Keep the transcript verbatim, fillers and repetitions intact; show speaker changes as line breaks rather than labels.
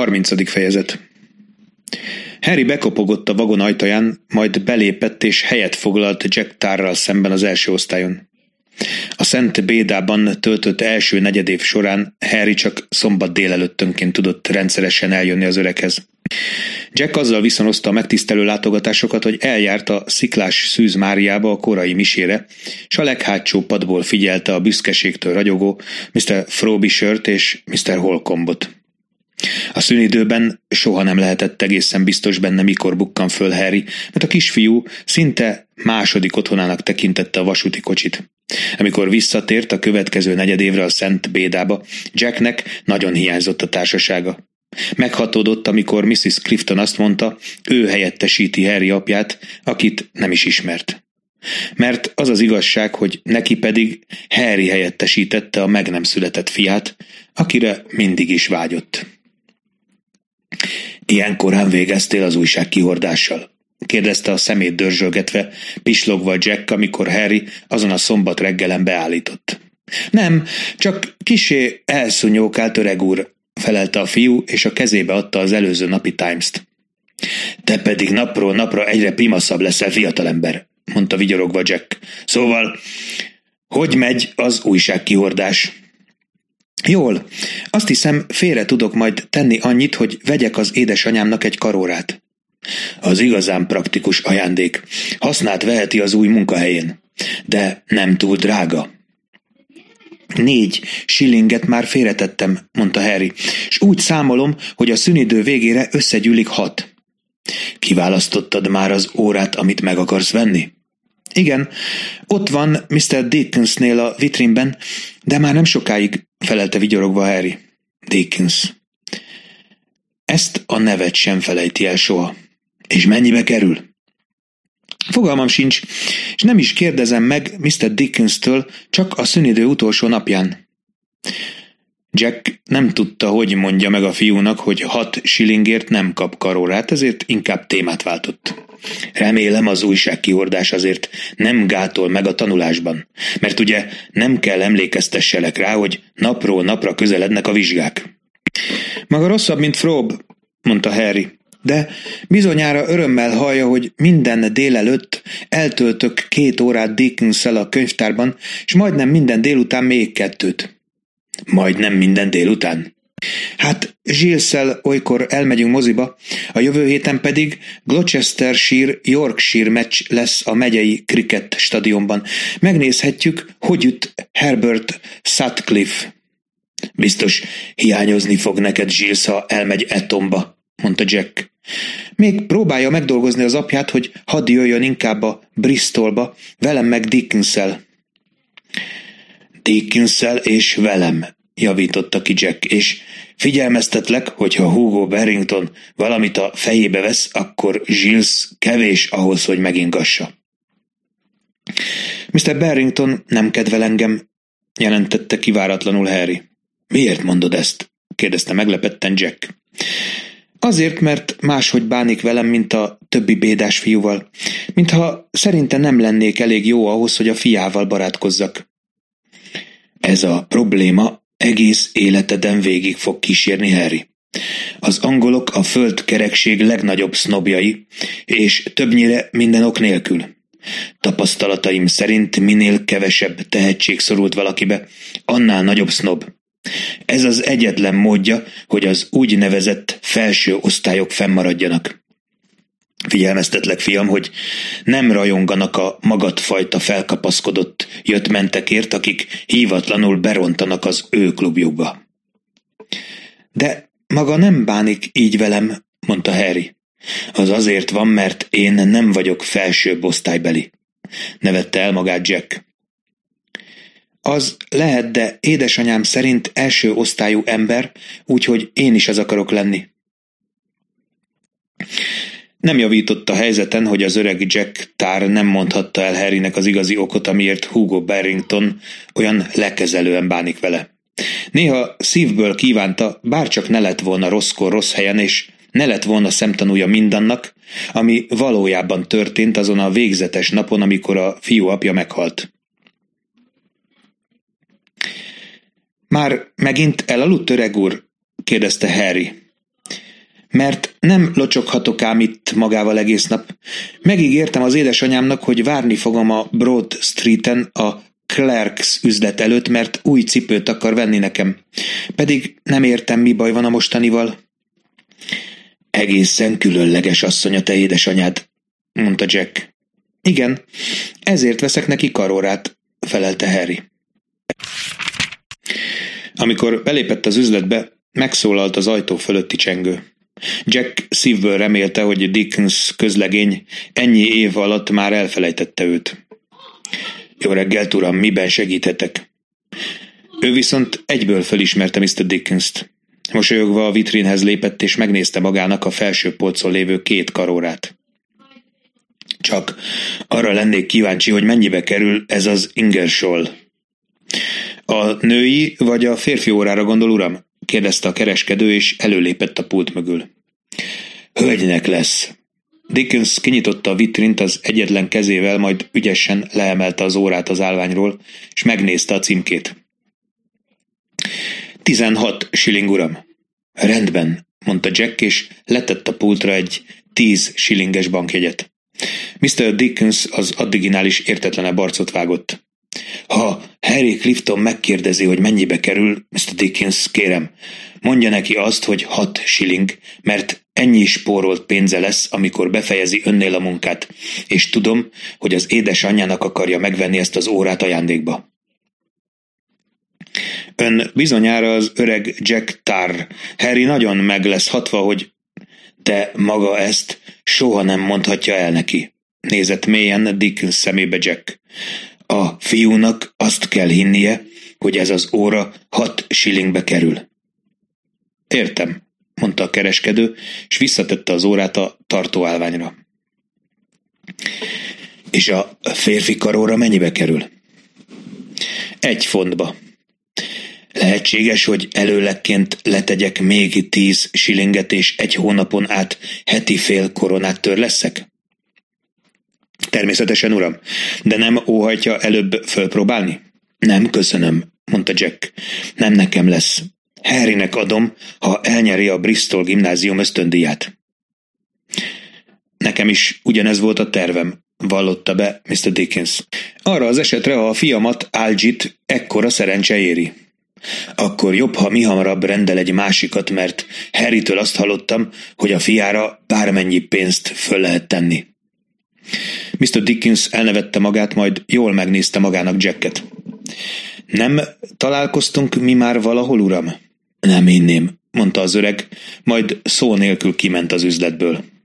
harmincadik fejezet. Harry bekopogott a vagon ajtaján, majd belépett és helyet foglalt Jack Tarrral szemben az első osztályon. A Szent Bédában töltött első negyedév során Harry csak szombat délelőttönként tudott rendszeresen eljönni az öreghez. Jack azzal viszonozta a megtisztelő látogatásokat, hogy eljárt a Sziklás Szűz Máriába a korai misére, s a leghátsó padból figyelte a büszkeségtől ragyogó miszter Frobishert és miszter Holcombot. A szünidőben soha nem lehetett egészen biztos benne, mikor bukkan föl Harry, mert a kisfiú szinte második otthonának tekintette a vasúti kocsit. Amikor visszatért a következő negyedévre a Szent Bédába, Jacknek nagyon hiányzott a társasága. Meghatódott, amikor missziz Clifton azt mondta, ő helyettesíti Harry apját, akit nem is ismert. Mert az az igazság, hogy neki pedig Harry helyettesítette a meg nem született fiát, akire mindig is vágyott. Ilyen korán végeztél az újság kihordással? Kérdezte a szemét dörzsölgetve, pislogva Jack, amikor Harry azon a szombat reggelen beállított. Nem, csak kissé elszúnyókált öreg úr, felelte a fiú, és a kezébe adta az előző napi Times-t. Te pedig napról napra egyre primaszabb leszel, fiatalember, mondta vigyorogva Jack. Szóval, hogy megy az újságkihordás? Jól, azt hiszem, félre tudok majd tenni annyit, hogy vegyek az édesanyámnak egy karórát. Az igazán praktikus ajándék. Hasznát veheti az új munkahelyén, de nem túl drága. Négy shillinget már félretettem, mondta Harry, és úgy számolom, hogy a szünidő végére összegyűlik hat. Kiválasztottad már az órát, amit meg akarsz venni? Igen, ott van miszter Dickensnél a vitrínben, de már nem sokáig, felelte vigyorogva Harry. Dickens. Ezt a nevet sem felejti el soha. És mennyibe kerül? Fogalmam sincs, és nem is kérdezem meg miszter Dickenstől, csak a szünidő utolsó napján. Jack nem tudta, hogy mondja meg a fiúnak, hogy hat shillingért nem kap karórát, ezért inkább témát váltott. Remélem az újságkihordás azért nem gátol meg a tanulásban, mert ugye nem kell emlékeztesselek rá, hogy napról napra közelednek a vizsgák. Maga rosszabb, mint Frob, mondta Harry, de bizonyára örömmel hallja, hogy minden délelőtt eltöltök két órát Dickenssel a könyvtárban, és majdnem minden délután még kettőt. Majdnem minden délután? Hát Gilles-szel olykor elmegyünk moziba, a jövő héten pedig Gloucestershire-Yorkshire meccs lesz a megyei cricket stadionban. Megnézhetjük, hogy üt Herbert Sutcliffe. Biztos hiányozni fog neked Gilles, ha elmegy Etonba, mondta Jack. Még próbálja megdolgozni az apját, hogy hadd jöjjön inkább a Bristolba, velem meg Dickenssel. Dickenssel és velem, javította ki Jack, és figyelmeztetlek, hogyha Hugo Barrington valamit a fejébe vesz, akkor Gilles kevés ahhoz, hogy megingassa. miszter Barrington nem kedvel engem, jelentette kiváratlanul Harry. Miért mondod ezt? Kérdezte meglepetten Jack. Azért, mert máshogy bánik velem, mint a többi bédás fiúval. Mintha szerinte nem lennék elég jó ahhoz, hogy a fiával barátkozzak. Ez a probléma egész életeden végig fog kísérni, Harry. Az angolok a földkerekség legnagyobb sznobjai, és többnyire minden ok nélkül. Tapasztalataim szerint minél kevesebb tehetség szorult valakibe, annál nagyobb sznob. Ez az egyetlen módja, hogy az úgynevezett felső osztályok fennmaradjanak. Figyelmeztetlek, fiam, hogy nem rajonganak a magadfajta felkapaszkodott jöttmentekért, akik hívatlanul berontanak az ő klubjukba. De maga nem bánik így velem, mondta Harry. Az azért van, mert én nem vagyok felsőbb osztálybeli. Nevette el magát Jack. Az lehet, de édesanyám szerint első osztályú ember, úgyhogy én is az akarok lenni. Nem javított a helyzeten, hogy az öreg Jack Tarr nem mondhatta el Harrynek az igazi okot, amiért Hugo Barrington olyan lekezelően bánik vele. Néha szívből kívánta, bárcsak ne lett volna rosszkor rossz helyen, és ne lett volna szemtanúja mindannak, ami valójában történt azon a végzetes napon, amikor a fiú apja meghalt. Már megint elaludt, öreg úr? Kérdezte Harry. Mert nem locsoghatok ám itt magával egész nap. Megígértem az édesanyámnak, hogy várni fogom a Broad Streeten a Clarks üzlet előtt, mert új cipőt akar venni nekem. Pedig nem értem, mi baj van a mostanival. Egészen különleges asszony a te édesanyád, mondta Jack. Igen, ezért veszek neki karórát, felelte Harry. Amikor belépett az üzletbe, megszólalt az ajtó fölötti csengő. Jack szívből remélte, hogy Dickens közlegény ennyi év alatt már elfelejtette őt. Jó reggelt, uram, miben segíthetek? Ő viszont egyből felismerte miszter Dickenst. Mosolyogva a vitrínhez lépett, és megnézte magának a felső polcon lévő két karórát. Csak arra lennék kíváncsi, hogy mennyibe kerül ez az Ingersoll. A női vagy a férfi órára gondol, uram? Kérdezte a kereskedő, és előlépett a pult mögül. Hölgynek lesz. Dickens kinyitotta a vitrint az egyetlen kezével, majd ügyesen leemelte az órát az állványról, és megnézte a címkét. Tizenhat shilling, uram. Rendben, mondta Jack, és letett a pultra egy tíz shillinges bankjegyet. miszter Dickens az addiginál is értetlenebb arcot vágott. Ha Harry Clifton megkérdezi, hogy mennyibe kerül, miszter Dickens, kérem, mondja neki azt, hogy hat shilling, mert ennyi spórolt pénze lesz, amikor befejezi önnél a munkát, és tudom, hogy az édesanyjának akarja megvenni ezt az órát ajándékba. Ön bizonyára az öreg Jack Tarr. Harry nagyon meg lesz hatva, hogy de maga ezt soha nem mondhatja el neki. Nézett mélyen Dickens szemébe Jack. A fiúnak azt kell hinnie, hogy ez az óra hat shillingbe kerül. Értem, mondta a kereskedő, és visszatette az órát a tartóállványra. És a férfi karóra mennyibe kerül? Egy fontba. Lehetséges, hogy előlegként letegyek még tíz shillinget, és egy hónapon át heti fél koronát törleszek? Természetesen, uram, de nem óhajtja előbb fölpróbálni? Nem, köszönöm, mondta Jack. Nem nekem lesz. Harrynek adom, ha elnyeri a Bristol gimnázium ösztöndíját. Nekem is ugyanez volt a tervem, vallotta be miszter Dickens. Arra az esetre, ha a fiamat, Algyt, ekkora szerencse éri. Akkor jobb, ha mihamarabb rendel egy másikat, mert Harrytől azt hallottam, hogy a fiára bármennyi pénzt föl lehet tenni. miszter Dickens elnevette magát, majd jól megnézte magának Jacket. Nem találkoztunk mi már valahol, uram? Nem hinném, mondta az öreg, majd szó nélkül kiment az üzletből.